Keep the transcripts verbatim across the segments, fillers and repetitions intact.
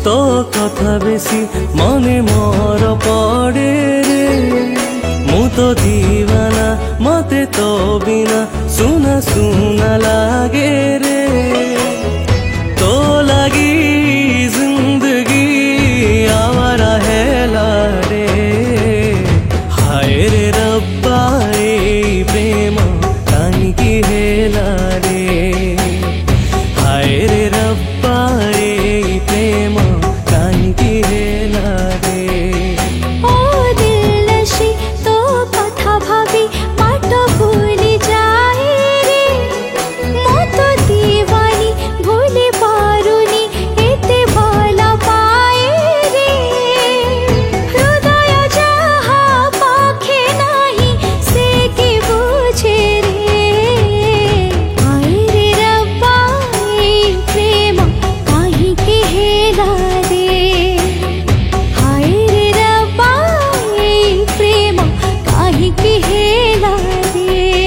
तो कथा बेसी मने मोर पड़े रे मु तो दीवाना मते तो बिना सुना सुना लागे रे तो लगी जिंदगी आवारा है लारे हाय रे रब्बा ए प्रेम कानी की है लारे हाय रे रब्बा ए प्रेम कानी की है लारे ओ दिल नशी तो कथा भाभी माटो भूली जाए रे मो तो दीवानी भूली पारुनी एते भला पाए रे हृदय जहा पाखे नाही से की बुझे रे हाय रे रब्बा ए प्रेम काहे के हेला रे हाय रे रब्बा ए प्रेम काहे के हेला रे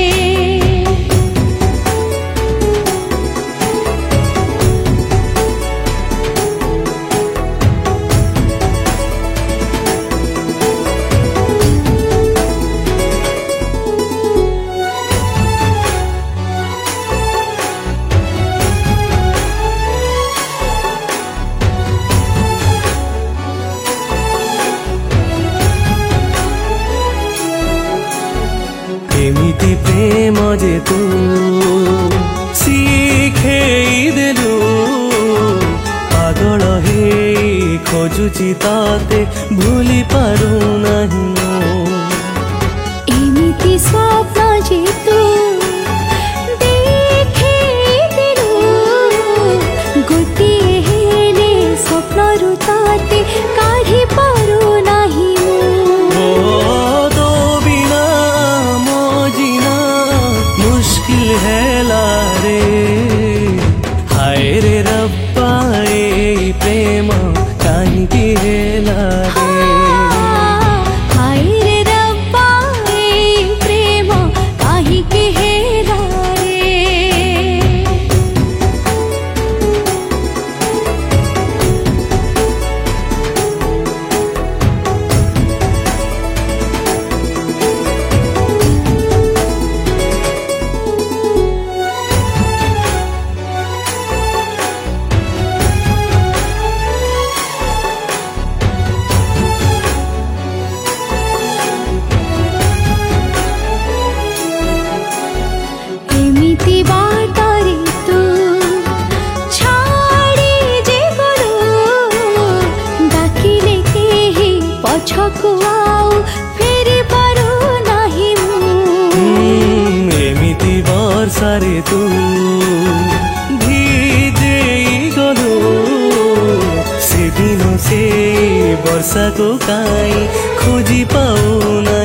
एमिति प्रेम जे तू शिखेई देलु पागल हे खोजुची ताते भूली पारु नाही एमिति स्वप्न जे तू देखिदेलु गोटिए हेले स्वप्नरु ताते काढी पारु नाही ओ तो बिना मो जीना मुश्किल है लारे हाय रे रब्बा ए प्रेम कानी की है लारे हाय रे रब्बा ए प्रेम काहे के हेला रे एमिति बाटारे तू छाड़ी जे गलु डाकिले केही पछकु आउ फेरि पारु नाही मु एमिति वर्षारे तू भिजेई गलु से दिन से वर्षा को काई खोजी पाऊ ना